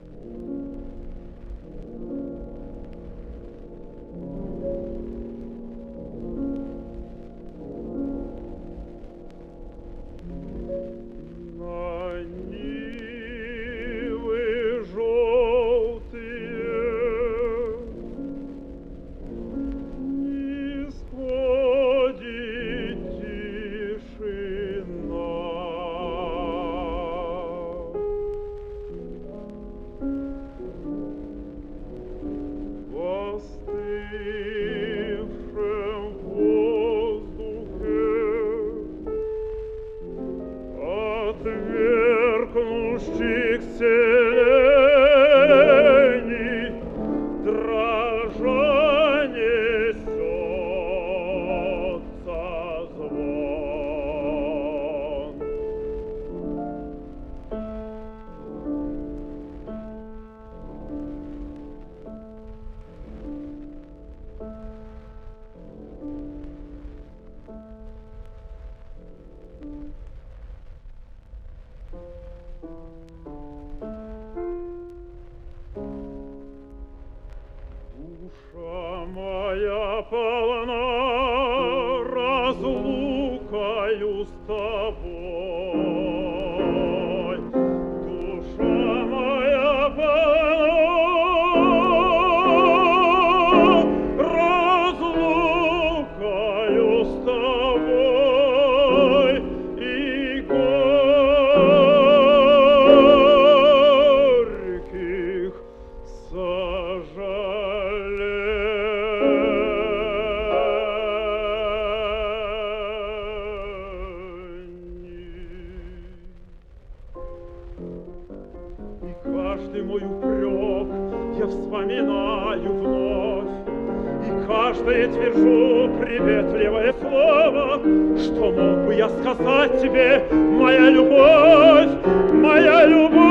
Отвергнущих селений дрожа несется звон. Душа моя полна разлукою с тобой. Душа моя полна разлукою с тобой и горьких каждый мой упрек я вспоминаю вновь, и каждое твержу приветливое слово, что мог бы я сказать тебе, моя любовь, моя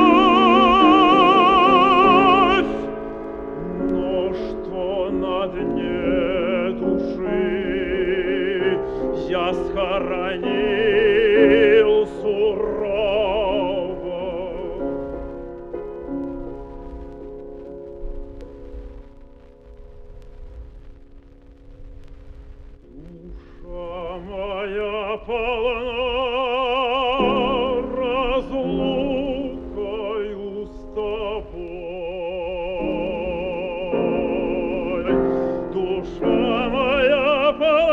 любовь, но что на дне души я схоронил сурово. Моя полна разлукою с тобой. Душа моя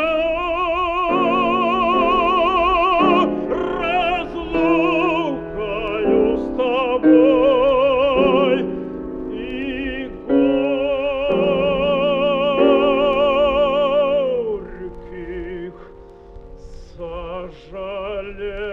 полна разлукою с тобой и горьких сожалений.